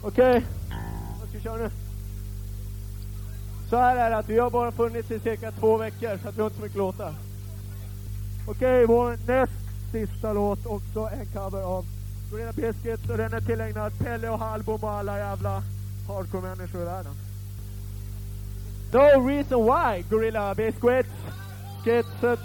Okej. Vad ska vi köra nu? Så här är det att vi har bara funnits i cirka 2 veckor så att vi har inte så mycket låtar. Okej, vår näst sista låt också en cover av Gorilla Biscuits och den är tillägnad Pelle och Halbom och alla jävla hardcore-människor i världen. No reason why Gorilla Biscuits Skitset.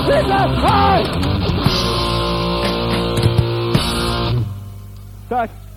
Tack.